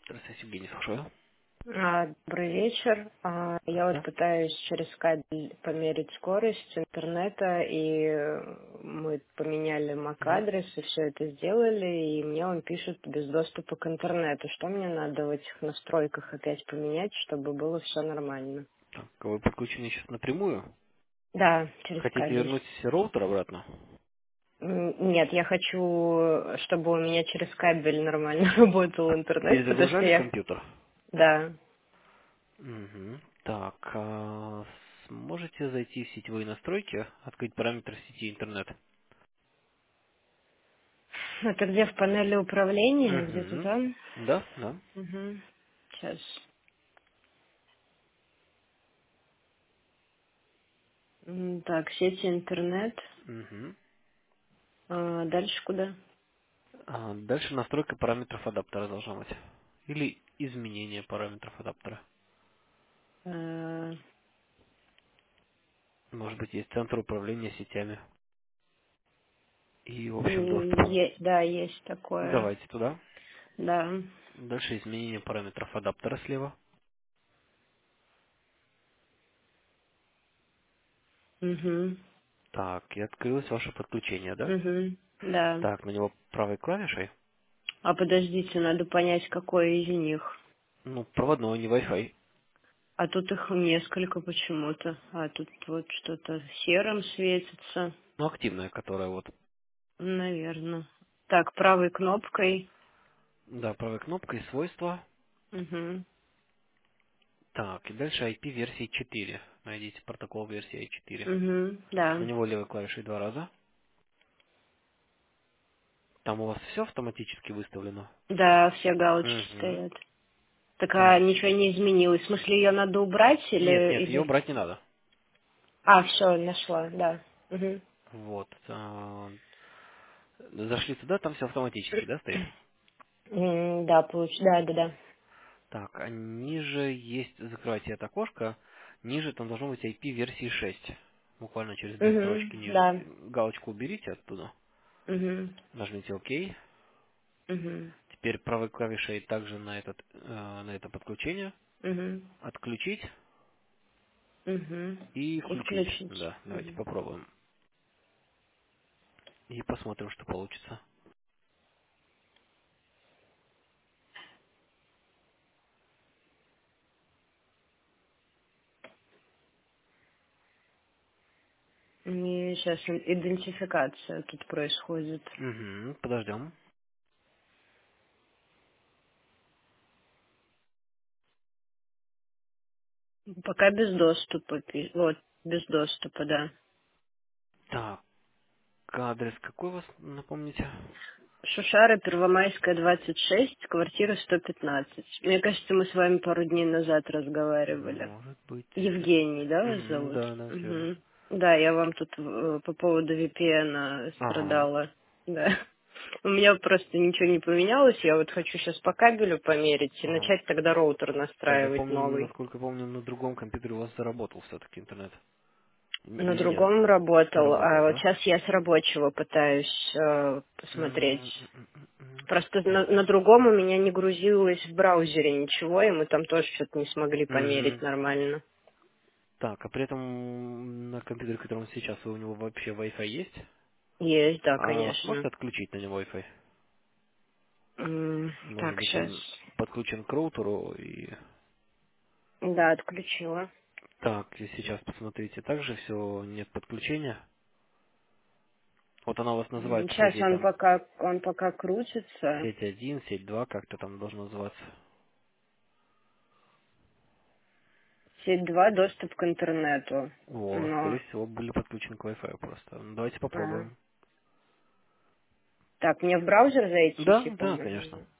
Здравствуйте, Евгений, слушаю. Добрый вечер. Я вот Здравствуйте. пытаюсь через кабель померить скорость интернета, и мы поменяли Мгм. MAC-адрес, и все это сделали, и мне он пишет без доступа к интернету. Что мне надо в этих настройках опять поменять, чтобы было все нормально? Так, вы подключены сейчас напрямую? Да, через Хотите кабель. вернуть роутер обратно? Нет, я хочу, чтобы у меня через кабель нормально работал интернет, потому что Перезагружали я... компьютер? Да. Угу. Так, сможете зайти в сетевые настройки, открыть параметры сети интернет? Это где в панели управления, где-то Угу. там? Да, да. Угу. Сейчас. Так, сети интернет. Угу. Дальше куда? Дальше настройка параметров адаптера должна быть. Или изменение параметров адаптера. А, Может быть, есть центр управления сетями и общим доступом. Да, есть такое. Давайте туда. Да. Дальше изменение параметров адаптера слева. Угу. Так, и открылось ваше подключение, да? Угу. Да. Так, на него правой клавишей. А подождите, надо понять, какой из них. Ну, проводной, не Wi-Fi. А тут их несколько почему-то. А тут вот что-то серым светится. Ну, активная, которая вот. Наверное. Так, правой кнопкой. Да, правой кнопкой свойства. Угу. Так, и дальше IP версии 4. Найдите протокол версии i4. Угу. Да. На него левой клавишей два раза. Там у вас все автоматически выставлено? Да, все галочки Угу. стоят. Так, а Так. ничего не изменилось. В смысле, ее надо убрать Нет, нет, ее или... брать не надо. А, все, нашла, да. Угу. Вот. Зашли туда, там все автоматически, да, стоит? Да, да, да, да. Так, а ниже есть, закрывайте это окошко, ниже там должно быть IP версии 6. Буквально через две Угу, строчки ниже. да. Галочку уберите оттуда, Угу, нажмите ОК. угу, Теперь правой клавишей также на это подключение угу, отключить угу. и И включить. включить. Да, давайте Угу. попробуем. И посмотрим, что получится. И сейчас идентификация тут происходит. Угу, подождем. Пока без доступа. Вот, без доступа, да. Так, адрес какой у вас, напомните? Шушара, Первомайская, 26, квартира 115. Мне кажется, мы с вами пару дней назад разговаривали. Может быть. Евгений, да, вас Угу, зовут? да, да, все верно. Угу. Да, я вам тут по поводу VPN Ага. страдала. Да. У меня просто ничего не поменялось. Я вот хочу сейчас по кабелю померить и Ага. начать тогда роутер Так, я настраивать помню, новый. насколько помню, на другом компьютере у вас заработал все-таки интернет. На Или нет? другом работал, а Работал, вот да? сейчас я с рабочего пытаюсь посмотреть. Просто на другом у меня не грузилось в браузере ничего, и мы там тоже что-то не смогли померить Мгм. нормально. Так, а при этом на компьютере, котором сейчас, у него вообще Wi-Fi есть? Есть, да, А конечно. сможете отключить на него Wi-Fi? Может Так, быть, сейчас. он подключен к роутеру и... Да, отключила. Так, и сейчас посмотрите, также все, нет подключения. Вот она у вас называется Сейчас всякие там он пока крутится. сеть один, сеть 2, как-то там должно называться. Сеть 2, доступ к интернету. Вот, Но. скорее всего, были подключены к Wi-Fi просто. Ну, давайте а. попробуем. Так, мне в браузер зайти, Да, да, конечно. секунду.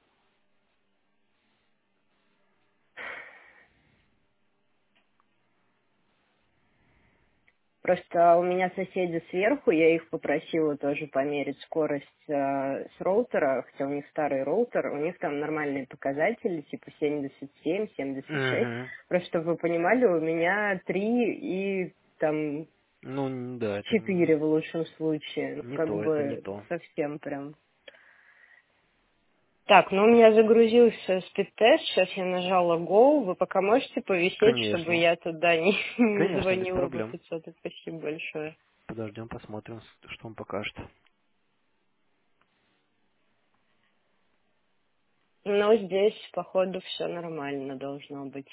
Просто у меня соседи сверху, я их попросила тоже померить скорость с роутера, хотя у них старый роутер, у них там нормальные показатели, типа 77, 76. Угу. Просто чтобы вы понимали, у меня 3 и там Ну, да, это 4 в лучшем случае. Ну, не как то, это не бы то. совсем прям. Так, ну у меня загрузился спид-тест, сейчас я нажала Go. Вы пока можете повисеть, чтобы Конечно. я туда не, не Конечно, без звонила по проблем. 500. Спасибо большое. Подождем, посмотрим, что он покажет. Но здесь, походу, все нормально должно быть.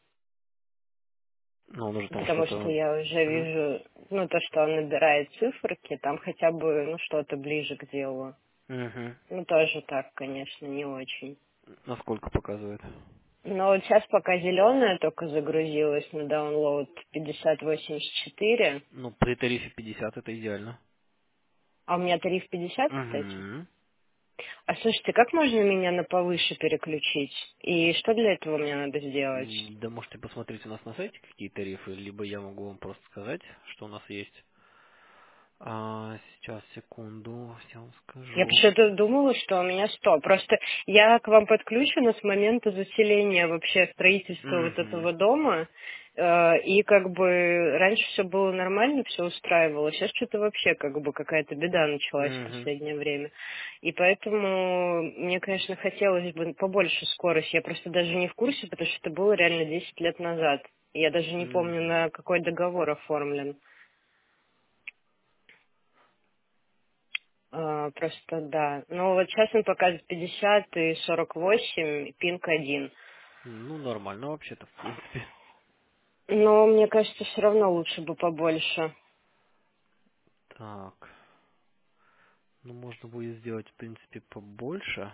Ну, он уже там Потому что что-то... я уже Мгм. вижу, ну, то, что он набирает циферки, там хотя бы, ну, что-то ближе к делу. Мгм. Ну, тоже так, конечно, не очень. Насколько показывает? Но вот сейчас пока зеленая только загрузилась на download 5084, Ну, при тарифе 50 это идеально. а у меня тариф 50, кстати. Угу. А слушайте, как можно меня на повыше переключить? И что для этого мне надо сделать? Да можете посмотреть у нас на сайте, какие тарифы, либо я могу вам просто сказать, что у нас есть. Сейчас, секунду, я вам Я скажу. почему-то думала, что у меня 100. Просто я к вам подключена с момента заселения вообще строительства вот Угу. этого дома. И как бы раньше все было нормально, все устраивало. Сейчас что-то вообще как бы какая-то беда началась в Угу. последнее время. И поэтому мне, конечно, хотелось бы побольше скорость. Я просто даже не в курсе, потому что это было реально 10 лет назад. Я даже не помню, Угу. на какой договор оформлен. Просто да. Но вот сейчас он показывает 50 и 48, пинг 1. Ну, нормально вообще-то, в принципе. Но мне кажется, все равно лучше бы побольше. Так, ну можно будет сделать, в принципе, побольше.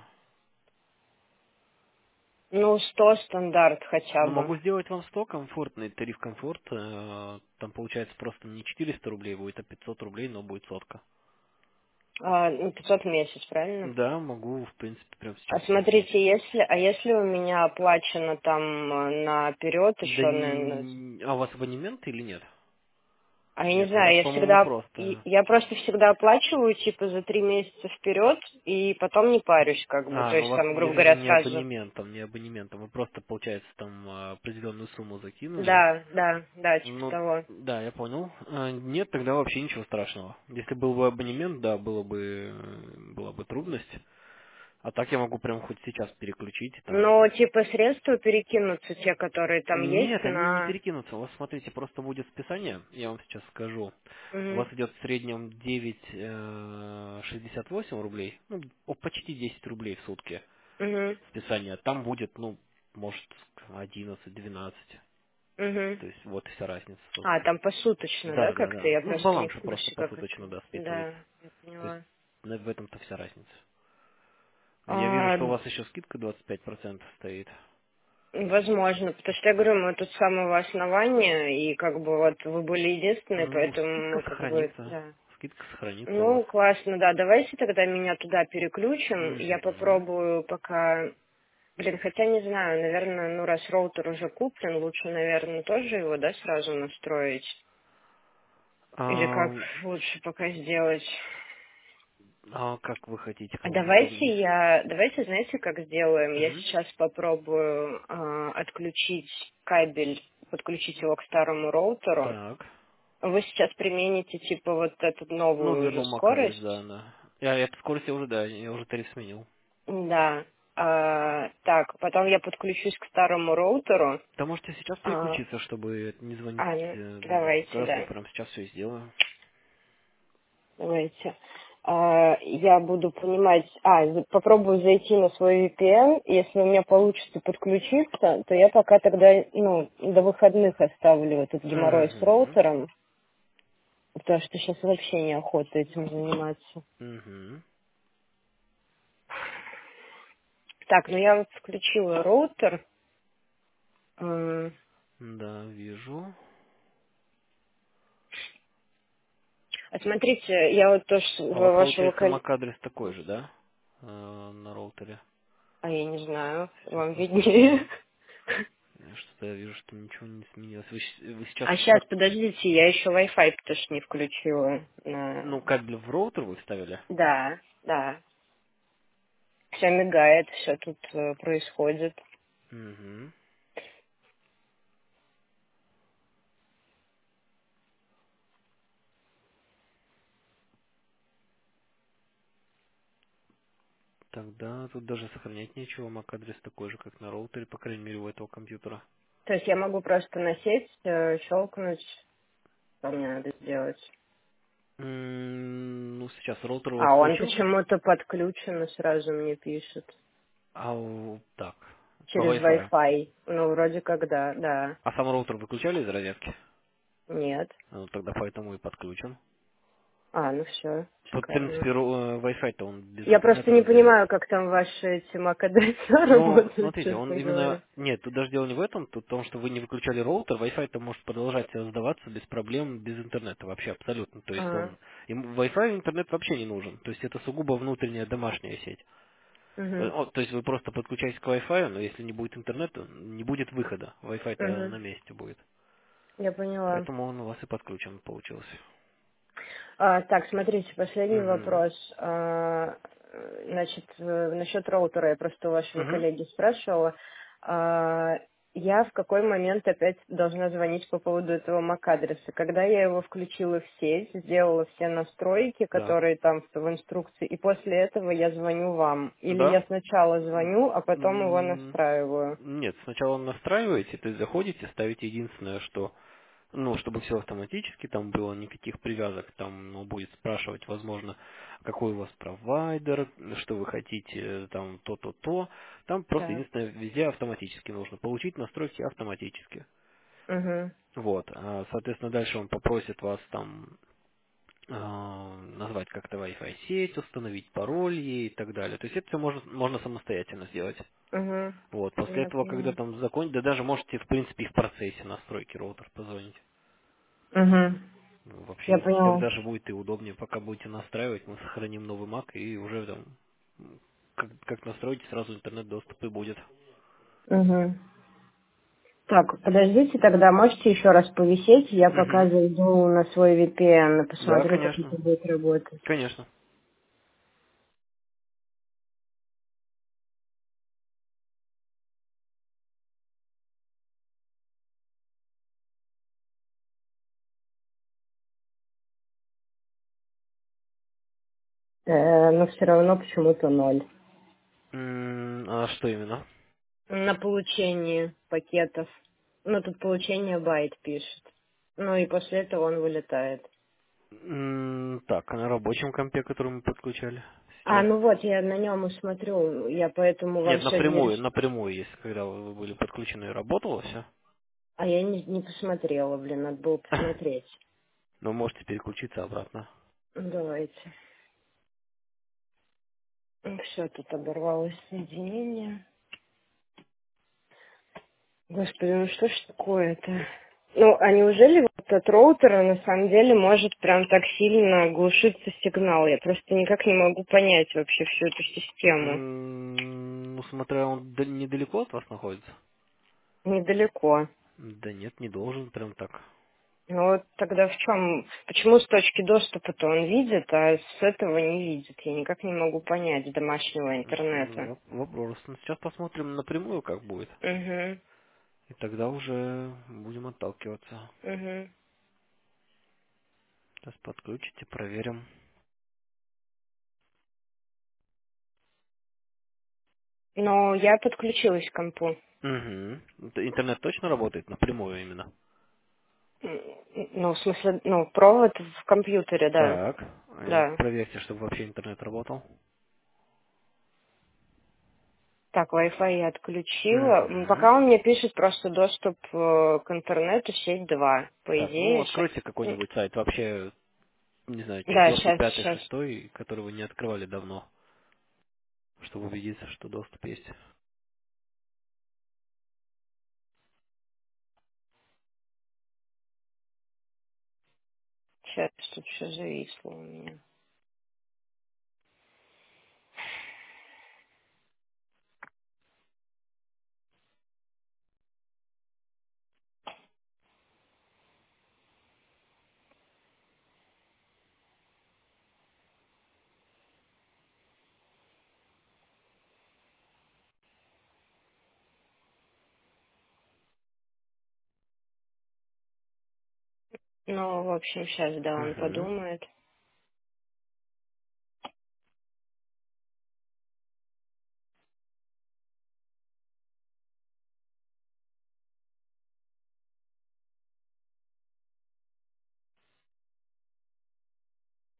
Ну, 100 стандарт хотя Но бы. могу сделать вам 100 комфортный тариф комфорт. Там получается просто не 400 рублей будет, а 500 рублей, но будет сотка. Ну, 500 в месяц, правильно? Да, могу, в принципе, прямо А сейчас сделать. смотрите, если у меня оплачено там наперед Да еще, а у вас абонемент или нет? а я не Нет, у знаю, вас, я по-моему, всегда, просто. я просто всегда оплачиваю, типа, за 3 месяца вперед, и потом не парюсь, как бы. То Ну у есть, вас, там, я грубо вижу, говоря, не сразу. абонементом, не абонементом. Вы просто, получается, там определенную сумму закинули. Да, да, да, типа Ну, того. да, я понял. Нет, тогда вообще ничего страшного. Если был бы абонемент, да, была бы трудность. А так я могу прям хоть сейчас переключить там. Но, типа, средства перекинутся, те, которые там есть, Нет, они не на... перекинутся. У вас, смотрите, просто будет списание, я вам сейчас скажу. У Мгм, вас идет в среднем 9,68 рублей, ну, почти 10 рублей в сутки мгм, списание. Там будет, ну, может, 11-12. мгм. То есть вот вся разница, А, собственно. там посуточно, да, Да, да, как-то? да. Я Ну, с просто не в баланса просто курсе, как посуточно, это... да, списывается. Да, я То есть поняла. в этом-то вся разница. Я вижу, А, что у вас еще скидка 25% стоит. возможно, потому что я говорю, мы тут с самого основания, и как бы вот вы были единственные, Ну, поэтому скидка мы как бы, сохранится. да. Скидка сохранится у вас. Ну, классно, да, давайте тогда меня туда переключим. Я Угу. попробую пока... Блин, хотя не знаю, наверное, ну раз роутер уже куплен, лучше, наверное, тоже его, да, сразу настроить. Или как А, лучше пока сделать? а как вы хотите, А как вам удобнее? давайте, знаете, как сделаем? Я Угу. сейчас попробую отключить кабель, подключить его к старому роутеру. Так. Вы сейчас примените, типа, вот эту новую уже Новый MAC-адрес, скорость? да, да. Я эту скорость я уже, да, я уже тариф сменил. Да. Так, потом я подключусь к старому роутеру. Да можете сейчас А, переключиться, чтобы не звонить ну, давайте, беспокоиться. Я да. прямо сейчас все сделаю. Давайте. Я буду понимать, попробую зайти на свой VPN. Если у меня получится подключиться, то я пока тогда, ну, до выходных оставлю этот геморрой с Угу. роутером, потому что сейчас вообще неохота этим заниматься. Угу. Так, ну я вот включила роутер. Да, вижу. Смотрите, я вот тоже А у вас вашего получается коллеги... MAC-адрес такой же, да? На роутере. А я не знаю, Сейчас вам вам виднее. посмотрим. Что-то я вижу, что ничего не изменилось. Вы сейчас, А сейчас, подождите, я еще Wi-Fi потому что не включила. ну, кабель в роутер вы вставили? Да, да. Все мигает, все тут происходит. Угу. Тогда тут даже сохранять нечего, MAC-адрес такой же, как на роутере, по крайней мере, у этого компьютера. То есть я могу просто на сеть щелкнуть, что мне надо сделать. Ну, сейчас роутер у вас А он включен? почему-то подключен и сразу мне пишет. Так, по Через Wi-Fi. Wi-Fi. Ну, вроде как да, да. А сам роутер выключали из розетки? Нет. Ну, тогда поэтому и подключен. А, ну все, Тут, в шикарно. принципе, Wi-Fi-то он без Я просто интернета не работает. понимаю, как там ваши эти MAC-адреса Но, работают, смотрите, он честно именно... говоря. Нет, тут даже дело не в этом, тут в том, что вы не выключали роутер, Wi-Fi-то может продолжать сдаваться без проблем, без интернета вообще абсолютно. То есть Ага. он... Им Wi-Fi интернет вообще не нужен. То есть это сугубо внутренняя домашняя сеть. Угу. То есть вы просто подключаетесь к Wi-Fi, но если не будет интернета, не будет выхода. Wi-Fi-то Угу. на месте будет. Я поняла. Поэтому он у вас и подключен получился. Так, смотрите, последний Угу. вопрос. Значит, насчет роутера я просто у вашего Угу. коллеги спрашивала. А, Я в какой момент опять должна звонить по поводу этого MAC-адреса? Когда я его включила в сеть, сделала все настройки, Да. которые там в инструкции, и после этого я звоню вам? Или Да. я сначала звоню, а потом его М, настраиваю? Нет, сначала настраиваете, то есть заходите, ставите единственное, что, ну, чтобы все автоматически там было, никаких привязок, там, ну, будет спрашивать, возможно, какой у вас провайдер, что вы хотите, там, то. Там просто Так. единственное, везде автоматически нужно получить настройки автоматически. Угу. Вот, соответственно, дальше он попросит вас там назвать как-то Wi-Fi сеть, установить пароль ей и так далее. То есть это все можно самостоятельно сделать. Угу. Вот, после Я этого, когда поняла. там закончите, да даже можете, в принципе, и в процессе настройки роутер позвонить. Угу. Ну, Я вообще, так поняла. даже будет и удобнее, пока будете настраивать, мы сохраним новый Mac и уже там, как настроите, сразу интернет-доступ и будет. Угу. Так, подождите, тогда можете еще раз повисеть, я пока Угу. зайду на свой VPN и Да, посмотрю, как это конечно. будет работать. Конечно. Но все равно почему-то ноль. А что именно? На получение пакетов. Ну, тут получение байт пишет. Ну, и после этого он вылетает. Так, а на рабочем компе, который мы подключали А, сейчас. ну вот, я на нем и смотрю. Я поэтому вам Нет, сегодня напрямую, если когда вы были подключены, работало все. А я не посмотрела, блин, надо было посмотреть. Но можете переключиться обратно. Ну, давайте. Все, тут оборвалось соединение. Господи, ну что ж такое-то? Ну, а неужели вот этот роутер на самом деле может прям так сильно глушиться сигнал? Я просто никак не могу понять вообще всю эту систему. Ну, смотря он недалеко от вас находится. Недалеко. Да нет, не должен, прям так. Ну вот тогда в чем? Почему с точки доступа-то он видит, а с этого не видит? Я никак не могу понять с домашнего интернета. Вопрос. Ну, сейчас посмотрим напрямую, как будет. Угу, И тогда уже будем отталкиваться. угу. Сейчас подключите, проверим. Но я подключилась к компу. Угу. Интернет точно работает напрямую именно? Ну, в смысле, ну, провод в компьютере, да. Так, Да. проверьте, чтобы вообще интернет работал. Так, Wi-Fi я отключила. Угу. Пока он мне пишет просто доступ к интернету сеть 2. По Так, ну идее, сейчас... откройте какой-нибудь сайт, вообще, не знаю, Да, четвертый, сейчас, пятый, сейчас. шестой, который вы не открывали давно, чтобы убедиться, что доступ есть. Сейчас тут все зависло у меня. Ну, в общем, сейчас, да, он Угу. подумает.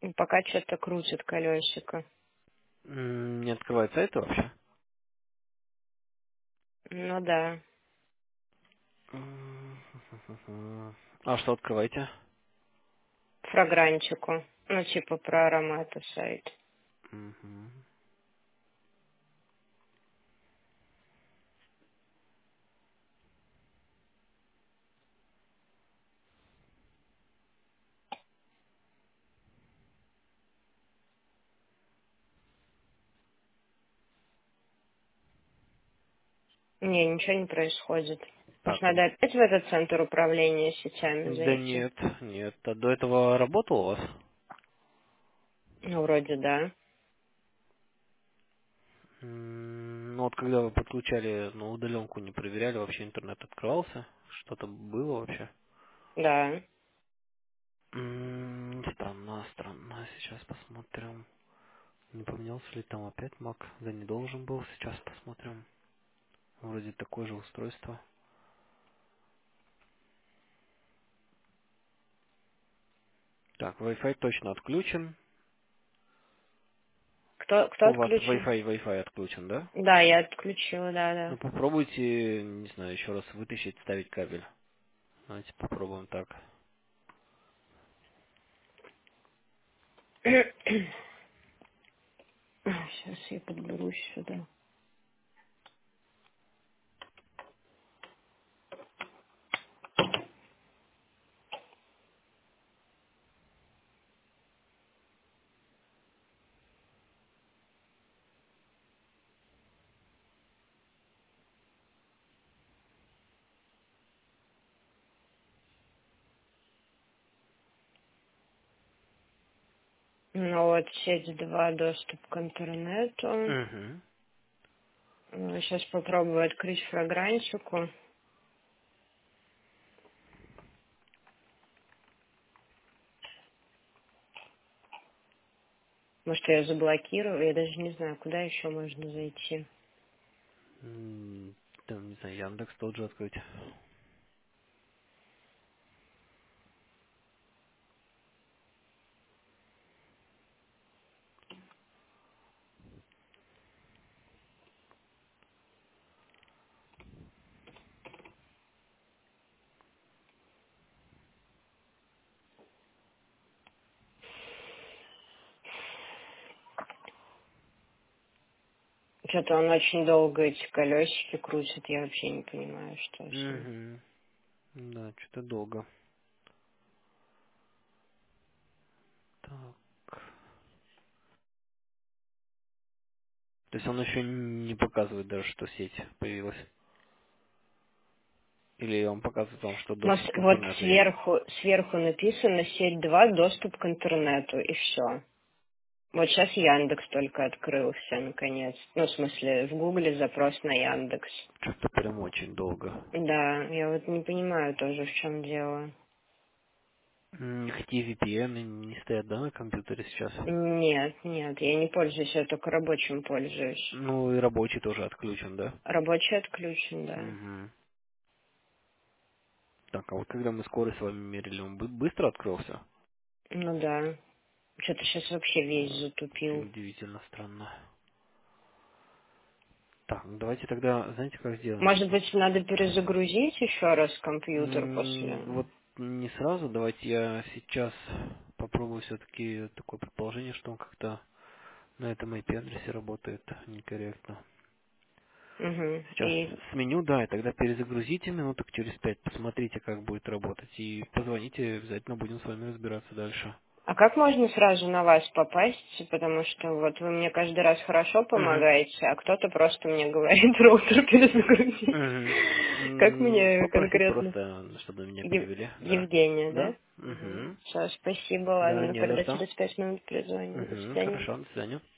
Пока что-то крутит колесико. Не открывает сайт вообще? Ну да. А что открываете? Фрагранчику. Ну, типа про ароматы сайт. Мгм. Не, ничего не происходит. Может, Так, надо опять в этот центр управления сетями да зайти? нет, нет. А до этого работал у вас? Ну, вроде да. Ну вот когда вы подключали, ну, удаленку не проверяли, вообще интернет открывался? Что-то было вообще? Да. Странно, странно. Сейчас посмотрим. Не поменялся ли там опять Mac? Да не должен был. Сейчас посмотрим. Вроде такое же устройство. Так, Wi-Fi точно отключен. Кто У вас отключен? Wi-Fi отключен, да? Да, я отключила, Ну да, попробуйте, не знаю, еще раз вытащить, ставить кабель. Давайте попробуем так. да. Сейчас я подберусь сюда. Ну вот, сеть 2, доступ к интернету. Угу. Сейчас попробую открыть фрагрантику. Может, я заблокирую, я даже не знаю, куда еще можно зайти. Там, не знаю, Яндекс тот же открыть. Что-то он очень долго эти колесики крутит, я вообще не понимаю, что с ним. Угу. Да, что-то долго. Так. То есть он еще не показывает даже, что сеть появилась. Или он показывает вам, что Но доступ к вот интернету есть. сверху написано сеть 2, доступ к интернету, и все. Вот сейчас Яндекс только открылся, наконец. Ну, в смысле, в Гугле запрос на Яндекс. Что-то прям очень долго. Да, я вот не понимаю тоже, в чем дело. Никакие VPN не стоят, да, на компьютере сейчас? Нет, нет, я не пользуюсь, я только рабочим пользуюсь. Ну и рабочий тоже отключен, да? Рабочий отключен, да. Угу. Так, а вот когда мы скорость с вами мерили, он быстро открылся? Ну да. Что-то сейчас вообще весь затупил. Удивительно странно. Так, ну давайте тогда, знаете, как сделаем? Может быть, надо перезагрузить еще раз компьютер после... Вот не сразу, давайте я сейчас попробую все-таки такое предположение, что он как-то на этом IP-адресе работает некорректно. Угу. Сейчас сменю, да, и тогда перезагрузите минуток через 5, посмотрите, как будет работать, и позвоните, обязательно будем с вами разбираться дальше. А как можно сразу на вас попасть? Потому что вот вы мне каждый раз хорошо Угу. помогаете, а кто-то просто мне говорит роутер перезагрузить. Как мне Попросить конкретно? просто, чтобы меня перевели, да. Евгения, Да? да? Угу. Все, спасибо, Да, ладно, не за тогда что. через 5 минут перезвоню. До свидания. Хорошо, до свидания.